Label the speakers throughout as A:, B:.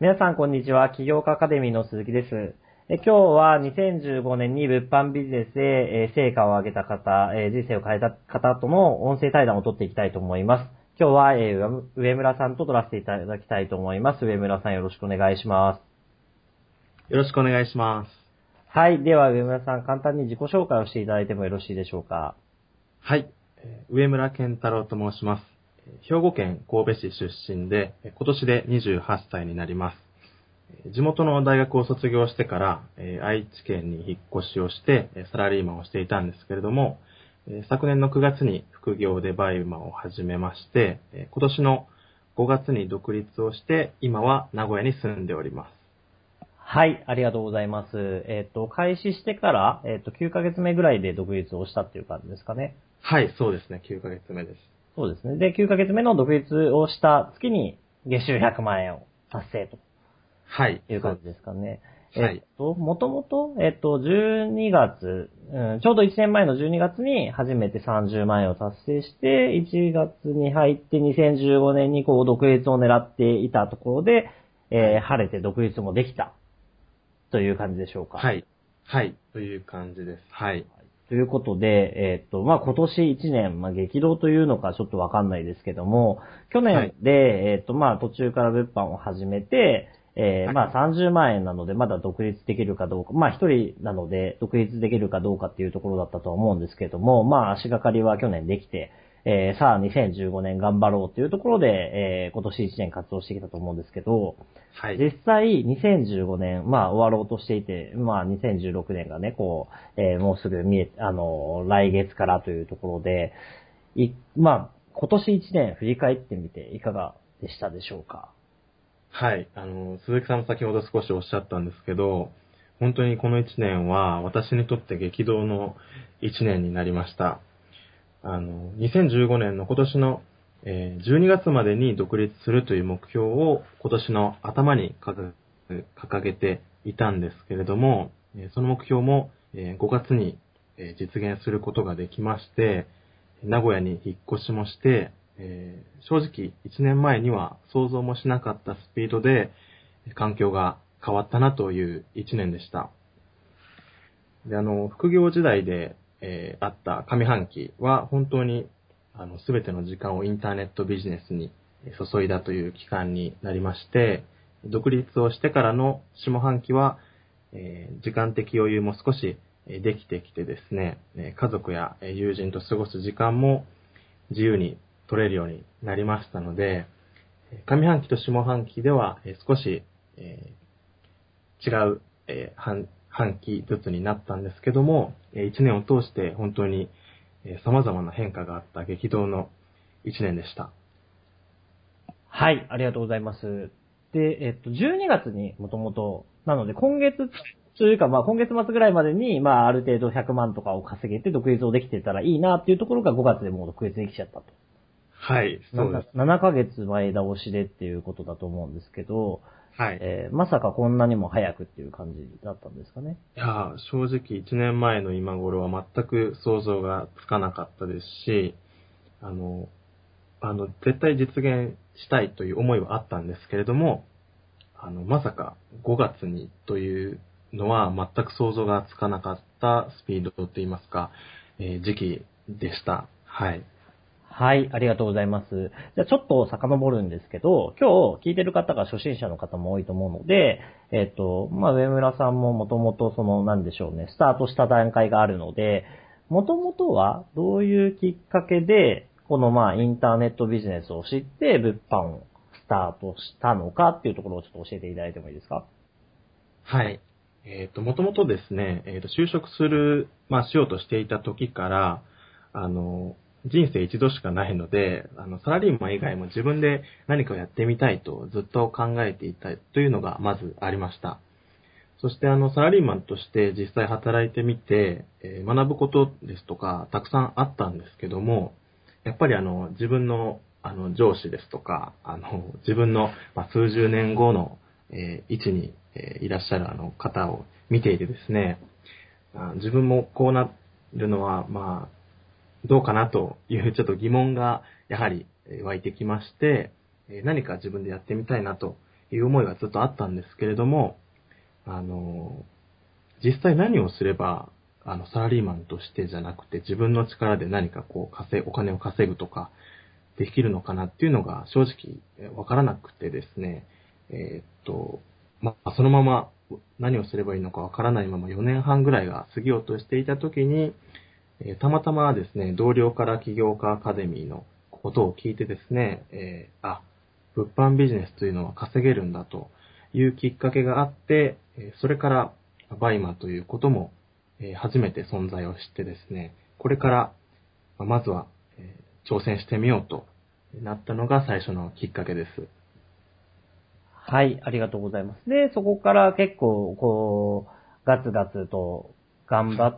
A: 皆さん、こんにちは。起業家アカデミーの鈴木です。今日は2015年に物販ビジネスで成果を上げた方、人生を変えた方との音声対談を取っていきたいと思います。今日は上村さんと取らせていただきたいと思います。上村さん、よろしくお願いします。
B: よろしくお願いします。
A: はい。では、上村さん、簡単に自己紹介をしていただいてもよろしいでしょうか。
B: はい。上村健太郎と申します。兵庫県神戸市出身で、今年で28歳になります。地元の大学を卒業してから、愛知県に引っ越しをして、サラリーマンをしていたんですけれども、昨年の9月に副業でバイウマを始めまして、今年の5月に独立をして、今は名古屋に住んでおります。
A: はい、ありがとうございます。開始してから、9ヶ月目ぐらいで独立をしたっていう感じですかね。
B: はい、そうですね。9ヶ月目です。
A: そうですね。で、9ヶ月目の独立をした月に月収100万円を達成と
B: はい、
A: いう感じですかね。
B: はい。
A: もともと、12月、ちょうど1年前の12月に初めて30万円を達成して、1月に入って2015年にこう独立を狙っていたところで、晴れて独立もできたという感じでしょうか。
B: はい。はい。という感じです。はい。
A: ということで、今年1年、激動というのかちょっとわかんないですけども、去
B: はい。
A: 年で、途中から物販を始めて、
B: はい。
A: 30万円なのでまだ独立できるかどうか、一人なので独立できるかどうかっていうところだったとは思うんですけども、足がかりは去年できて、さあ2015年頑張ろうというところで、今年1年活動してきたと思うんですけど、
B: はい。
A: 実際2015年、終わろうとしていて、2016年がね、もうすぐ来月からというところで、今年1年振り返ってみていかがでしたでしょうか？
B: はい。鈴木さんも先ほど少しおっしゃったんですけど、本当にこの1年は私にとって激動の1年になりました。2015年の今年の、12月までに独立するという目標を今年の頭に掲げていたんですけれども、その目標も5月に実現することができまして、名古屋に引っ越しもして、正直1年前には想像もしなかったスピードで環境が変わったなという1年でした。で、副業時代で、あった上半期は本当にすべての時間をインターネットビジネスに注いだという期間になりまして、独立をしてからの下半期は、時間的余裕も少しできてきてですね、家族や友人と過ごす時間も自由に取れるようになりましたので、上半期と下半期では少し違う半期ずつになったんですけども、1年を通して本当に様々な変化があった激動の1年でした。
A: はい、ありがとうございます。で、12月にもともと、なので今月というか、今月末ぐらいまでに、ある程度100万とかを稼げて独立をできてたらいいなっていうところが5月でもう独立できちゃったと。
B: はい、そうです。
A: 7ヶ月前倒しでっていうことだと思うんですけど、
B: はい。
A: まさかこんなにも早くっていう感じだったんですかね。
B: いやー、正直1年前の今頃は全く想像がつかなかったですし、あの、絶対実現したいという思いはあったんですけれども、まさか5月にというのは全く想像がつかなかったスピードといいますか、時期でした。はい。
A: はい、ありがとうございます。じゃあちょっと遡るんですけど、今日聞いてる方が初心者の方も多いと思うので、上村さんももともとなんでしょうね、スタートした段階があるので、もともとはどういうきっかけで、インターネットビジネスを知って物販をスタートしたのかっていうところをちょっと教えていただいてもいいですか？
B: はい。もともとですね、就職しようとしていた時から、人生一度しかないので、サラリーマン以外も自分で何かをやってみたいとずっと考えていたというのがまずありました。そしてサラリーマンとして実際働いてみて、学ぶことですとかたくさんあったんですけども、やっぱり自分の上司ですとか、自分の数十年後の位置にいらっしゃる方を見ていてですね、自分もこうなるのはどうかなというちょっと疑問がやはり湧いてきまして、何か自分でやってみたいなという思いがずっとあったんですけれども、実際何をすれば、サラリーマンとしてじゃなくて自分の力で何かこうお金を稼ぐとかできるのかなっていうのが正直わからなくてですね、そのまま何をすればいいのかわからないまま4年半ぐらいが過ぎようとしていた時に、たまたまですね、同僚から起業家アカデミーのことを聞いてですね、物販ビジネスというのは稼げるんだというきっかけがあって、それからバイマということも初めて存在を知ってですね、これからまずは挑戦してみようとなったのが最初のきっかけです。
A: はい、ありがとうございます。で、そこから結構、こう、ガツガツと頑張って、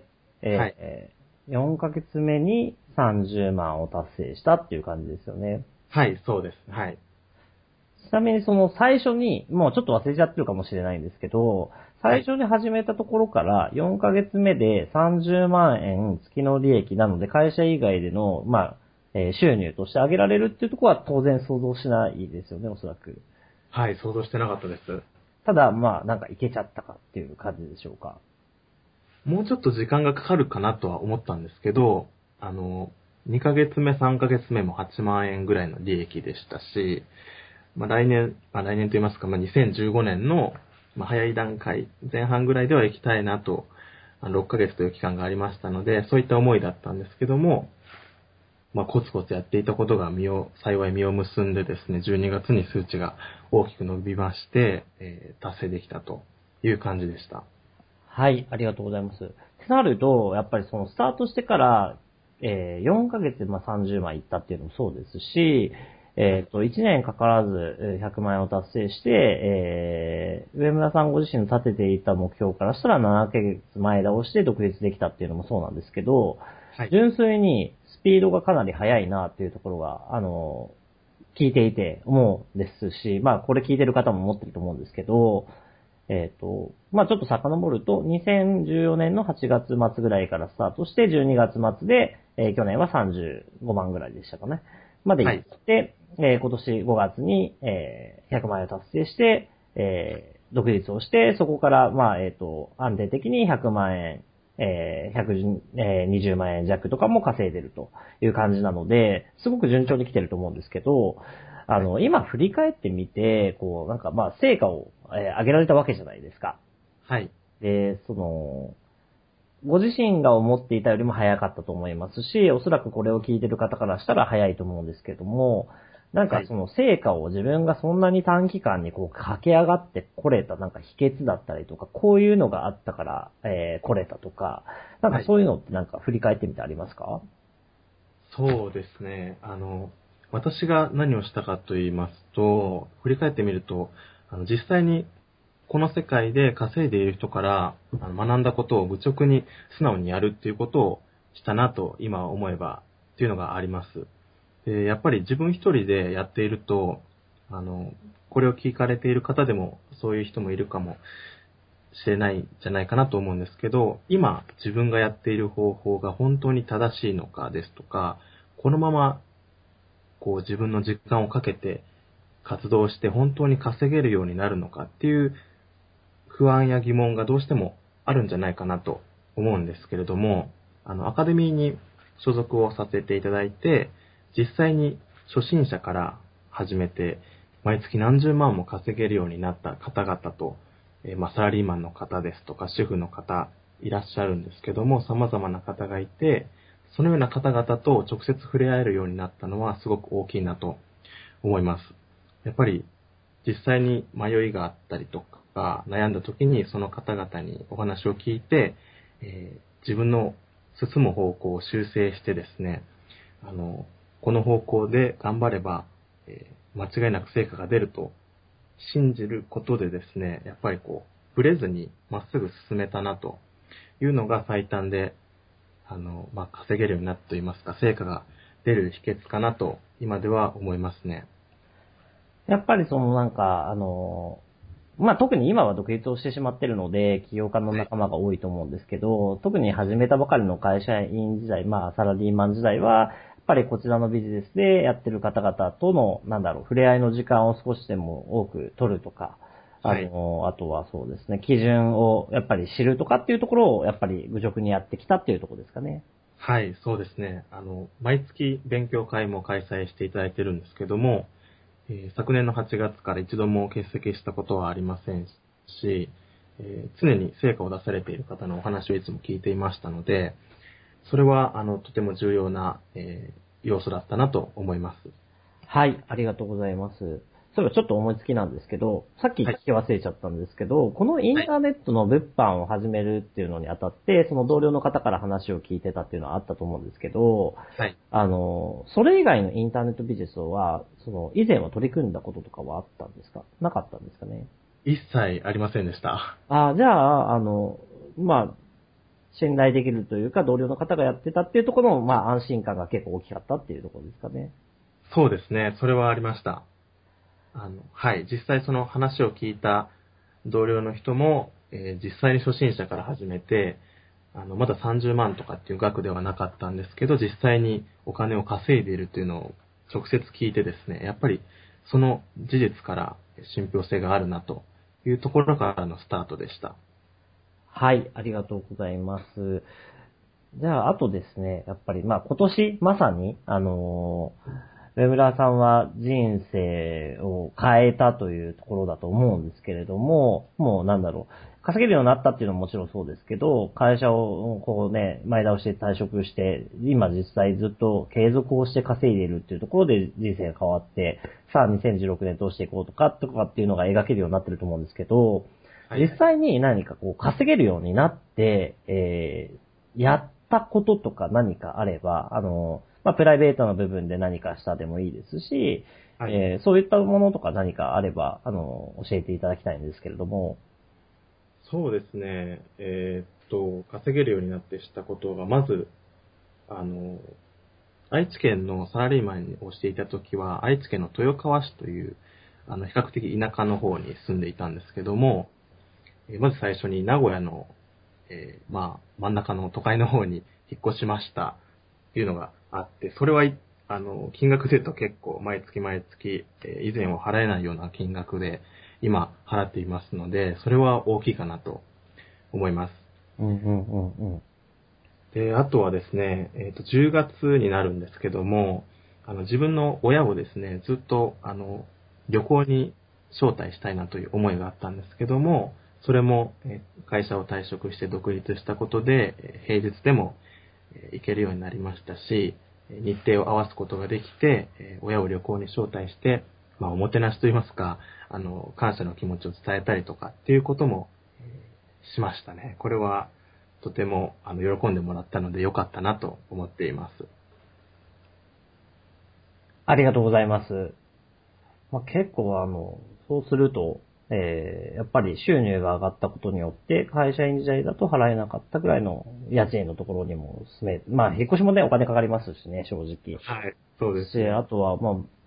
B: はい。
A: 4ヶ月目に30万を達成したっていう感じですよね。
B: はい、そうです。はい。
A: ちなみにその最初に、もうちょっと忘れちゃってるかもしれないんですけど、最
B: はい。
A: 初に始めたところから4ヶ月目で30万円月の利益なので会社以外での、収入として上げられるっていうところは当然想像しないですよね、おそらく。
B: はい、想像してなかったです。
A: ただ、なんかいけちゃったかっていう感じでしょうか。
B: もうちょっと時間がかかるかなとは思ったんですけど、2ヶ月目、3ヶ月目も8万円ぐらいの利益でしたし、来年と言いますか、2015年の、早い段階、前半ぐらいでは行きたいなと、6ヶ月という期間がありましたので、そういった思いだったんですけども、コツコツやっていたことが幸い実を結んでですね、12月に数値が大きく伸びまして、達成できたという感じでした。
A: はい、ありがとうございます。ってなると、やっぱりそのスタートしてから、4ヶ月で30万いったっていうのもそうですし、1年かからず100万円を達成して、上村さんご自身の立てていた目標からしたら7ヶ月前倒して独立できたっていうのもそうなんですけど、
B: はい。
A: 純粋にスピードがかなり速いなっていうところが、聞いていて思うんですし、これ聞いてる方も思ってると思うんですけど、ちょっと遡ると、2014年の8月末ぐらいからスタートして、12月末で、去年は35万ぐらいでしたかね。まで行っ
B: はい。
A: て、今年5月に、100万円を達成して、独立をして、そこから、安定的に100万円、120万円弱とかも稼いでるという感じなので、すごく順調に来てると思うんですけど、
B: はい。
A: 今振り返ってみて、こう、なんか成果を、上げられたわけじゃないですか。
B: はい。
A: で、ご自身が思っていたよりも早かったと思いますし、おそらくこれを聞いてる方からしたら早いと思うんですけども、なん
B: はい。
A: かその成果を自分がそんなに短期間にこう駆け上がってこれたなんか秘訣だったりとか、こういうのがあったから、来れたとか、なんか
B: はい。
A: そういうのってなんか振り返ってみてありますか？
B: そうですね。私が何をしたかと言いますと、振り返ってみると、実際にこの世界で稼いでいる人から学んだことを愚直に素直にやるっていうことをしたなと今思えばっていうのがあります。で、やっぱり自分一人でやっていると、あの、これを聞かれている方でもそういう人もいるかもしれないんじゃないかなと思うんですけど、今自分がやっている方法が本当に正しいのかですとか、このままこう自分の時間をかけて活動して本当に稼げるようになるのかっていう不安や疑問がどうしてもあるんじゃないかなと思うんですけれども、アカデミーに所属をさせていただいて、実際に初心者から始めて、毎月何十万も稼げるようになった方々と、サラリーマンの方ですとか、主婦の方、いらっしゃるんですけども、様々な方がいて、そのような方々と直接触れ合えるようになったのはすごく大きいなと思います。やっぱり実際に迷いがあったりとか悩んだ時にその方々にお話を聞いて、自分の進む方向を修正してですね、この方向で頑張れば、間違いなく成果が出ると信じることでですね、やっぱりこう、ブレずにまっすぐ進めたなというのが最短で、稼げるようになったと言いますか、成果が出る秘訣かなと今では思いますね。
A: やっぱりなんか、特に今は独立をしてしまっているので、起業家の
B: はい。
A: 仲間が多いと思うんですけど、特に始めたばかりの会社員時代、サラリーマン時代は、やっぱりこちらのビジネスでやってる方々との、触れ合いの時間を少しでも多く取るとか、あとはそうですね、基準をやっぱり知るとかっていうところを、やっぱり愚直にやってきたっていうところですかね。
B: はい、そうですね。毎月勉強会も開催していただいてるんですけども、昨年の8月から一度も欠席したことはありませんし、常に成果を出されている方のお話をいつも聞いていましたので、それは、とても重要な、要素だったなと思います。
A: はい、ありがとうございます。そういえばちょっと思いつきなんですけど、さっき聞き忘れちゃったんですけど、このインターネットの物販を始めるっていうのにあたって、その同僚の方から話を聞いてたっていうのはあったと思うんですけど、
B: はい。
A: それ以外のインターネットビジネスは、以前は取り組んだこととかはあったんですか？なかったんですかね？
B: 一切ありませんでした。
A: じゃあ、信頼できるというか、同僚の方がやってたっていうところの、安心感が結構大きかったっていうところですかね。
B: そうですね。それはありました。はい。実際その話を聞いた同僚の人も、実際に初心者から始めて、まだ30万とかっていう額ではなかったんですけど、実際にお金を稼いでいるっていうのを直接聞いてですね、やっぱりその事実から信憑性があるなというところからのスタートでした。
A: はい、ありがとうございます。じゃあ、あとですね、やっぱり、今年、まさに、上村さんは人生を変えたというところだと思うんですけれども、もう稼げるようになったっていうのももちろんそうですけど、会社を前倒しで退職して、今実際ずっと継続をして稼いでいるっていうところで人生が変わって、さあ2016年どうしていこうとかっていうのが描けるようになってると思うんですけど、
B: はい。
A: 実際に何か稼げるようになって、やったこととか何かあれば、プライベートな部分で何かしたでもいいですし、
B: はい。
A: そういったものとか何かあれば、教えていただきたいんですけれども。
B: そうですね。稼げるようになってしたことが、まず、あの、愛知県のサラリーマンをしていた時は、愛知県の豊川市という、比較的田舎の方に住んでいたんですけども、まず最初に名古屋の、真ん中の都会の方に引っ越しましたっていうのがあって、それは、金額で言うと結構毎月毎月、以前は払えないような金額で今払っていますので、それは大きいかなと思います。
A: うんうんうんうん。
B: で、あとはですね、10月になるんですけども、自分の親をですね、ずっと、旅行に招待したいなという思いがあったんですけども、それも、会社を退職して独立したことで、平日でも、行けるようになりましたし、日程を合わすことができて、親を旅行に招待して、おもてなしといいますか、感謝の気持ちを伝えたりとかっていうことも、しましたね。これは、とても喜んでもらったので良かったなと思っています。
A: ありがとうございます。結構そうすると、やっぱり収入が上がったことによって、会社員時代だと払えなかったぐらいの家賃のところにも住め、引っ越しもね、お金かかりますしね、正直。
B: はい。そうですね。
A: あとは、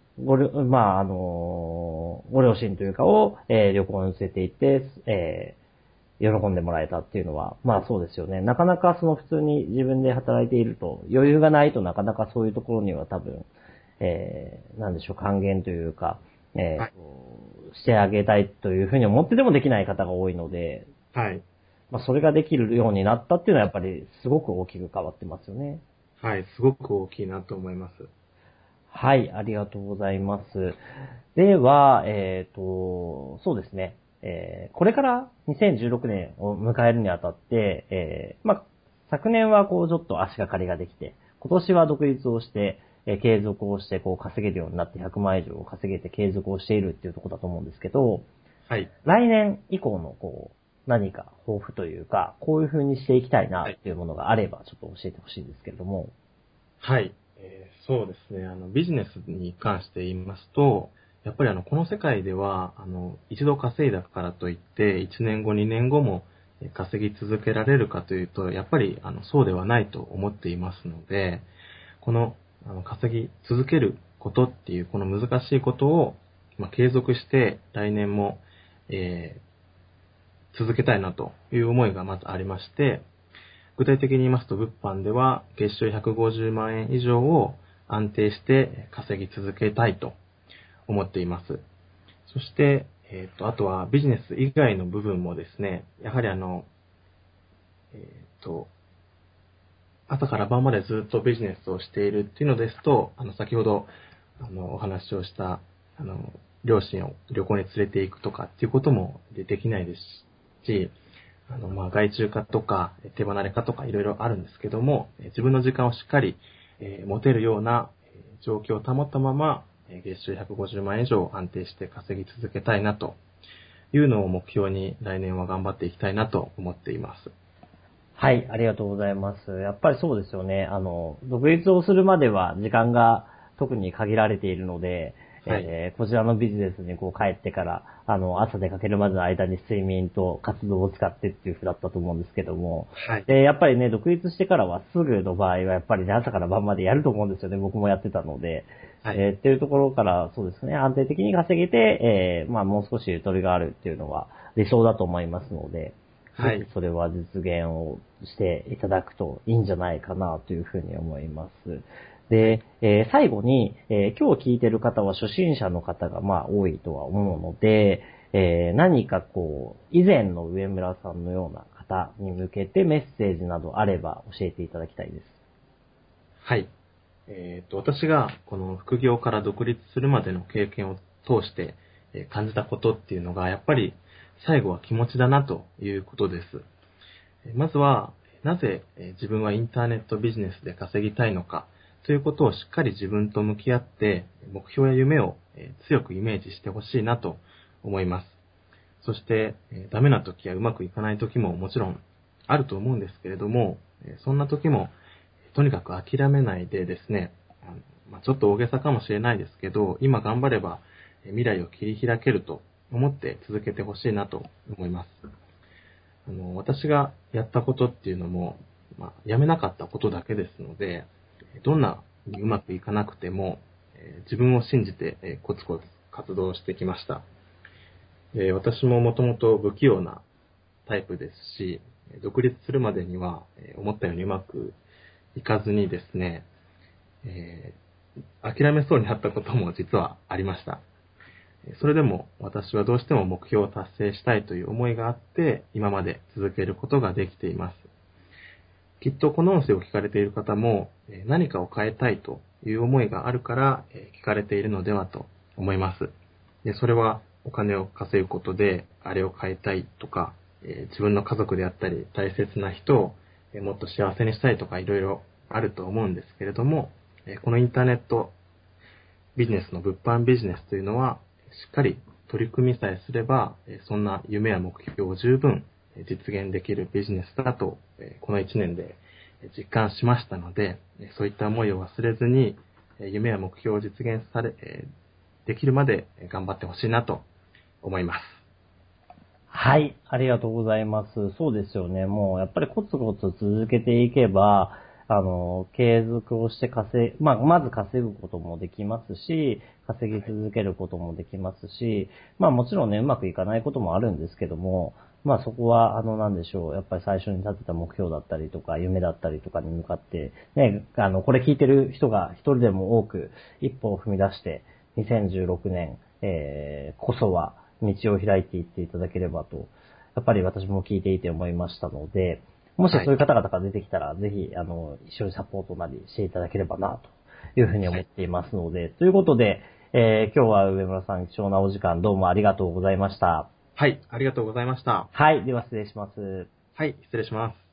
A: ご両親というかを、旅行に連れて行って、喜んでもらえたっていうのは、そうですよね。なかなか普通に自分で働いていると、余裕がないとなかなかそういうところには多分、なんでしょう、還元というか、
B: はい。
A: してあげたいというふうに思ってでもできない方が多いので、
B: はい。
A: それができるようになったっていうのはやっぱりすごく大きく変わってますよね。
B: はい。すごく大きいなと思います。
A: はい、ありがとうございます。では、そうですね。これから2016年を迎えるにあたって、昨年はちょっと足がかりができて、今年は独立をして、継続をして、稼げるようになって100万以上を稼げて継続をしているっていうところだと思うんですけど、
B: はい。
A: 来年以降の何か抱負というか、こういう風にしていきたいな
B: はい。
A: っていうものがあれば、ちょっと教えてほしいんですけれども。
B: はい。そうですね。ビジネスに関して言いますと、やっぱりこの世界では、一度稼いだからといって、1年後、2年後も稼ぎ続けられるかというと、やっぱり、そうではないと思っていますので、この、稼ぎ続けることっていう、この難しいことを、継続して来年も、続けたいなという思いがまずありまして、具体的に言いますと、物販では月収150万円以上を安定して稼ぎ続けたいと思っています。そして、あとはビジネス以外の部分もですね、やはり朝から晩までずっとビジネスをしているっていうのですと、先ほど、お話をした、両親を旅行に連れて行くとかっていうこともできないですし、外注化とか手離れ化とかいろいろあるんですけども、自分の時間をしっかり、持てるような状況を保ったまま、月収150万円以上安定して稼ぎ続けたいなというのを目標に来年は頑張っていきたいなと思っています。
A: はい、ありがとうございます。やっぱりそうですよね。独立をするまでは時間が特に限られているので、
B: はい、
A: こちらのビジネスに帰ってから、朝出かけるまでの間に睡眠と活動を使ってっていう風だったと思うんですけども、
B: はい、
A: で、やっぱりね、独立してからはすぐの場合はやっぱりね、朝から晩までやると思うんですよね。僕もやってたので。
B: はい、
A: っていうところからそうですね、安定的に稼げて、もう少しゆとりがあるっていうのは理想だと思いますので、
B: はい、
A: ぜひそれは実現をしていただくといいんじゃないかなというふうに思います。
B: はい、
A: で、最後に、今日聞いてる方は初心者の方が多いとは思うので、何か以前の上村さんのような方に向けてメッセージなどあれば教えていただきたいです。
B: はい。私がこの副業から独立するまでの経験を通して感じたことっていうのが、やっぱり最後は気持ちだなということです。まずは、なぜ自分はインターネットビジネスで稼ぎたいのかということをしっかり自分と向き合って、目標や夢を強くイメージしてほしいなと思います。そして、ダメな時やうまくいかない時ももちろんあると思うんですけれども、そんな時もとにかく諦めないでですね、ちょっと大げさかもしれないですけど、今頑張れば未来を切り開けると思って続けてほしいなと思います。私がやったことっていうのも、やめなかったことだけですので、どんなにうまくいかなくても、自分を信じてコツコツ活動してきました。私ももともと不器用なタイプですし、独立するまでには思ったようにうまくいかずにですね、諦めそうになったことも実はありました。それでも私はどうしても目標を達成したいという思いがあって、今まで続けることができています。きっとこの音声を聞かれている方も何かを変えたいという思いがあるから聞かれているのではと思います。で、それはお金を稼ぐことであれを変えたいとか、自分の家族であったり大切な人をもっと幸せにしたいとかいろいろあると思うんですけれども、このインターネットビジネスの物販ビジネスというのはしっかり取り組みさえすれば、そんな夢や目標を十分実現できるビジネスだと、この1年で実感しましたので、そういった思いを忘れずに、夢や目標を実現できるまで頑張ってほしいなと思います。
A: はい、ありがとうございます。そうですよね。もうやっぱりコツコツ続けていけば、継続をしてまず稼ぐこともできますし、稼ぎ続けることもできますし、もちろんね、うまくいかないこともあるんですけども、そこは、なんでしょう。やっぱり最初に立てた目標だったりとか、夢だったりとかに向かって、ね、これ聞いてる人が一人でも多く一歩を踏み出して、2016年、こそは道を開いていっていただければと、やっぱり私も聞いていて思いましたので、もし
B: はい。
A: そういう方々が出てきたら、ぜひ、一緒にサポートなりしていただければな、というふうに
B: はい。
A: 思っていますので、ということで、今日は上村さん貴重なお時間どうもありがとうございました。
B: はい。ありがとうございました。
A: はい、では失礼します。
B: はい。失礼します。